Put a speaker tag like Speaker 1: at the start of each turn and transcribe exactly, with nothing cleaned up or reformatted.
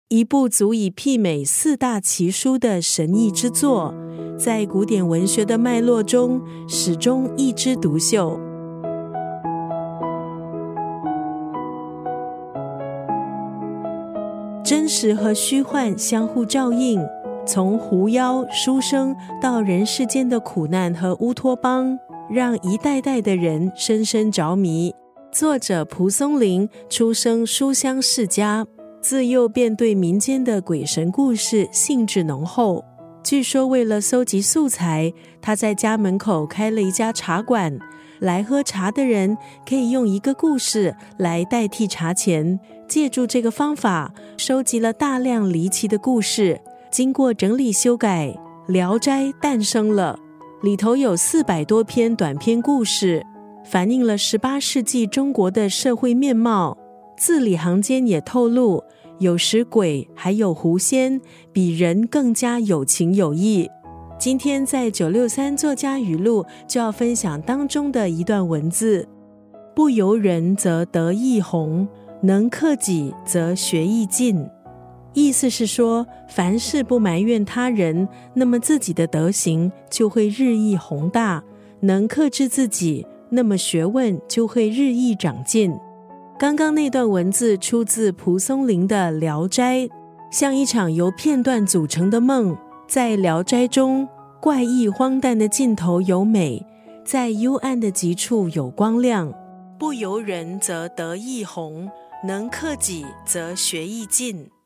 Speaker 1: 一部足以媲美四大奇书的神异之作，在古典文学的脉络中始终一枝独秀。真实和虚幻相互照应，从狐妖、书生到人世间的苦难和乌托邦，让一代代的人深深着迷。作者蒲松龄出生书香世家，自幼便对民间的鬼神故事兴致浓厚。据说为了搜集素材，他在家门口开了一家茶馆，来喝茶的人可以用一个故事来代替茶钱。借助这个方法，收集了大量离奇的故事，经过整理修改，《聊斋》诞生了。里头有四百多篇短篇故事，反映了十八世纪中国的社会面貌。字里行间也透露，有时鬼还有狐仙比人更加有情有义。今天在九六三作家语录就要分享当中的一段文字：不由人则得意弘，能克己则学艺进。意思是说，凡事不埋怨他人，那么自己的德行就会日益宏大；能克制自己，那么学问就会日益长进。刚刚那段文字出自蒲松龄的《聊斋》，像一场由片段组成的梦。在《聊斋》中，怪异荒诞的尽头有美，在幽暗的极处有光亮。不由人则得意弘，能克己则学艺进。